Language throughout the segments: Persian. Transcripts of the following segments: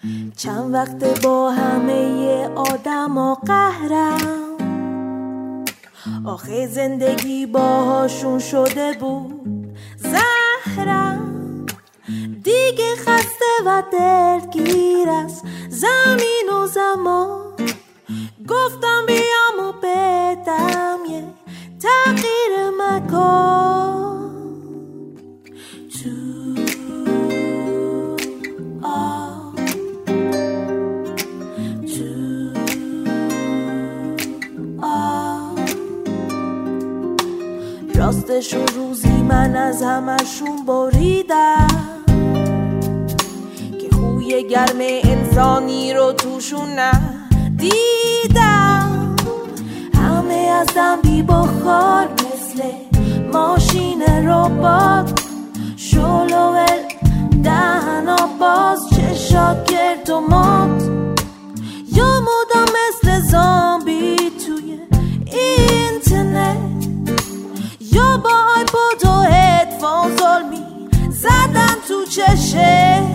چند وقت با همه آدم ها قهرم، آخه زندگی باهاشون شده بود زهرم. دیگه خسته و دلگیر از زمین و زمان، گفتم بیام و بدم یه تغییر مکان. راستشو روزی من از همشون بریدم که خوی گرم انسانی رو توشون ندیدم. همه ازم بی بخار مثل ماشین ربات، شلوول دهنا باز چشا گرد و مات، یا مدام مثل زامبی توی اینترنت، یا با آیپاد و هدفون ظلمی زدن تو چشه.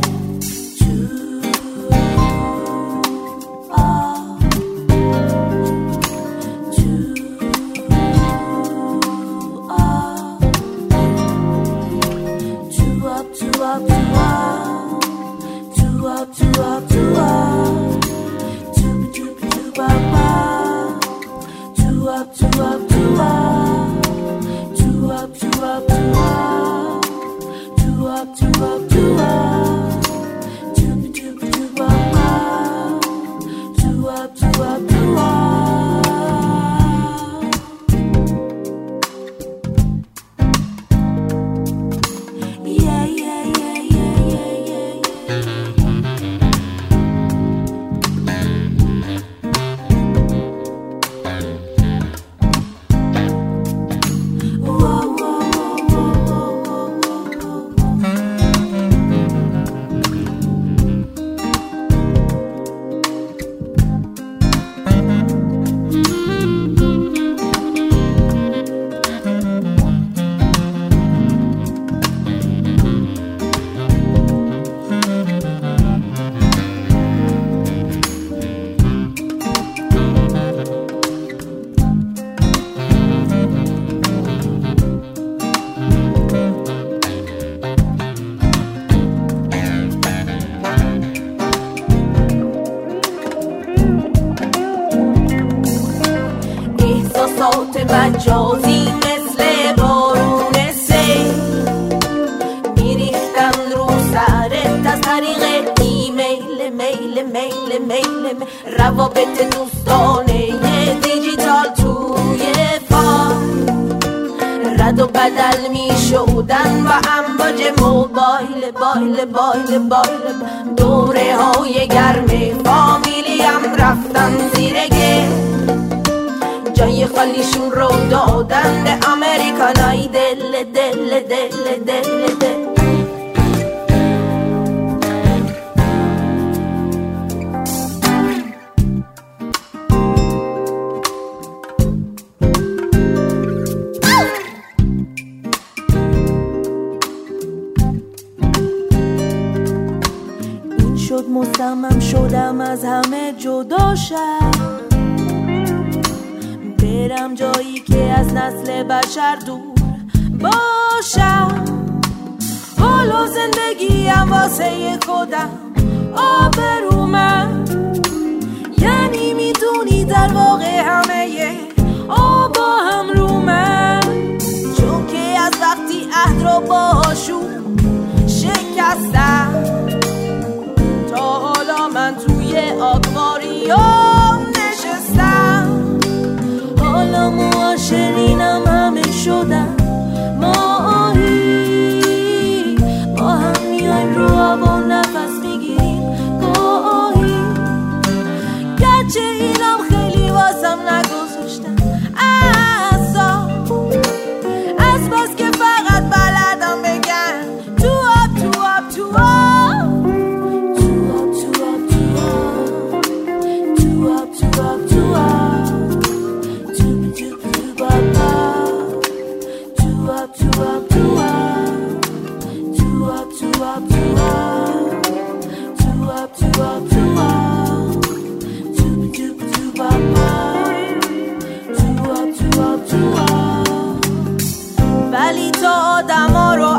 مجازی مثل بارون سیل میریختن رو سرت از طریق ایمیل میل روابط دوستانه دیجیتال توی فایل، رد و بدل میشودن و امواج موبایل بایل دوره های گرم فامیلی هم رفتن زیر گل، جای خالیشون رو دادن به امریکانای دل. این شد مصمم شدم از همه جدا شم، برم جایی که از نسل بشر دور باشم. حالا زندگیم واسه خودم آبرومم، یعنی میدونی در واقع همه آبا هم رو من، چون که از وقتی عهد رو باشون شکستم تا حالا من توی آکواریوم نشستم. حالا معاشرینم همه شدن ماهی، با هم میایم رو آب و نفس میگیریم گاهی، گرچه اینم خیلی واسم نگذاشتن از بس که فقط بلدم بگن تو آب ولی تا آدما رو